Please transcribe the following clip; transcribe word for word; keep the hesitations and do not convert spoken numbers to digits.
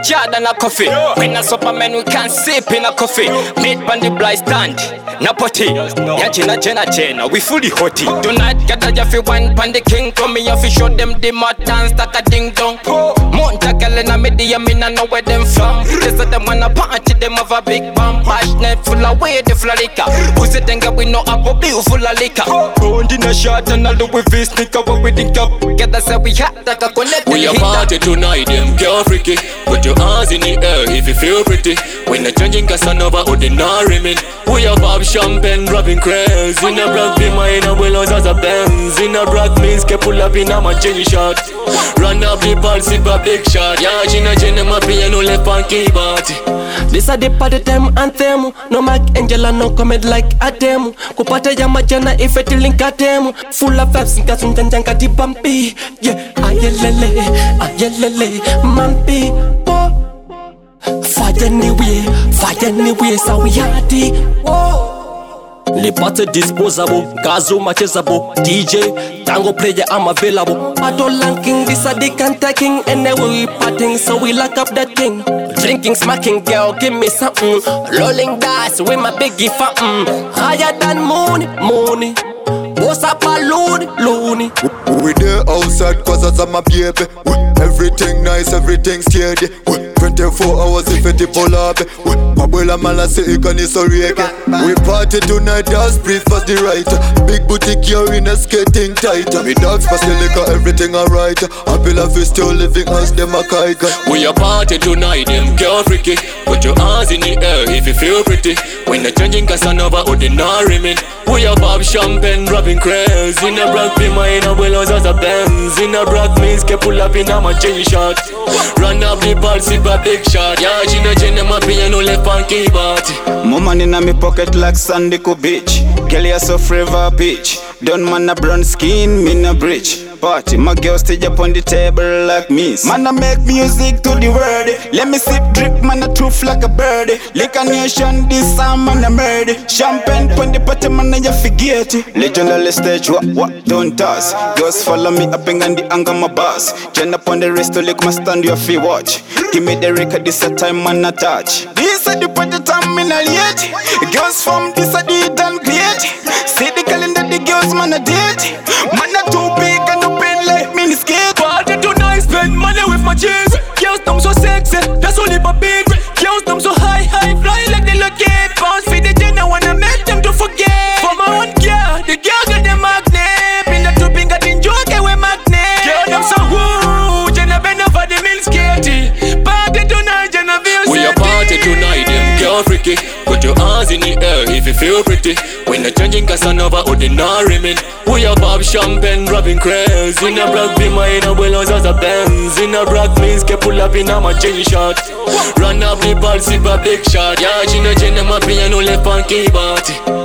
charred and a coffee. When a superman we can sip in a coffee. Made on the blind stand, na potty. Yachina jena jena, we fully hotty. Tonight get a jaffe wine pan the king. Come me off show them the mud dance that a ding dong. Monta galena media me na know where them from. They say them wanna party, them have a big bump. Passionate full of way the florica. Who said then we know a bubble full of liquor. Round in a shot and a Louis V sneaker. What we think up, get us say we had that a connect. We a party tonight, them girl freaky. Put your hands in the air if you feel pretty. When the changing Casanova ordinary men. We a pop champagne, rubbing crayons. In a black be mine, a willows as a Benz. In a black means ke pull up in a machine shot. Run up the ball, sip a big shot. Yeah, she na jene ma piano left on keyboard. This a the party time anthem. No Mac Angela, no comment like a demo. Kupata ya majana if it link a demo. Full of vibes, nka sunjanjanga di bumpy. Yeah, ayelele, ayelele, mampi. Oh. Fire anyway, fire anyway, so we hardy. Whoa. Les parties disposable, gazo machezable. D J, tango player, I'm available. Paddle lanking, this a dick and taking. Anyway we partying, so we lock up that thing. Drinking, smacking, girl, give me something. Rolling dice with my biggie fountain. Higher than moon, moony. What's up a loony, loony. We there outside cause as I'm a baby. Everything nice, everything steady. twenty-four hours if it pull up. Mabuela mala say you can so reggae. We party tonight, that's brief as the right. Big boutique here in a skating tight. Me dogs pass the liquor, everything alright. Happy love is still living as them a kite. We a party tonight, them girl freaky. Put your hands in the air if you feel pretty. When the changing Casanova ordinary men. We a pop champagne, rubbing crayons. In a black be mine, a willows as a Benz. In a black means ke pull up in a machine shot. Run up the ball, sip a big shot. Yeah, she na jene ma piano left on keyboard. More money in my pocket like Sandy Beach. Girl, you so forever bitch. Don't man a brown skin, me na bridge. Party, my girl stay up on the table like me. Man, I make music to the world. Let me sip drip, man, I truth like a bird. Lick a nation, this time man, I murder. Champagne, pon the party, man, I forget it. Legend on the stage, what, what, don't toss. Girls follow me up and on the anger, my boss. Turn up on the wrist to lick my stand, you feel watch. Give me the record, this a time, man, I touch. This a the party time, me not late. Girls from this a the done great. See the calendar, the girls, man, I did. Man, I too big and no pen like mini skate. Party tonight, spend money with my jeans. Girls, them so sexy, that's only my beat. Girls, them so high, high, fly like they look it. Bounce for the gin, I wanna make them to forget. For my own girl, the girl got the magnet. In the tubing, got the joke, they wear magnet. Girl, them so woo, Jenna bend over the mill skatey. Party tonight, Jenna feel We a party tonight, them girl freaky. Put your hands in the air if you feel pretty. When the changing Casanova ordinary men. We a pop champagne, rubbing crayons. In a black be mine, a willows as a Benz. In a black means ke pull up in a machine shot. Run up the ball, sip a big shot. Yeah, she na jene ma piano left on keyboard.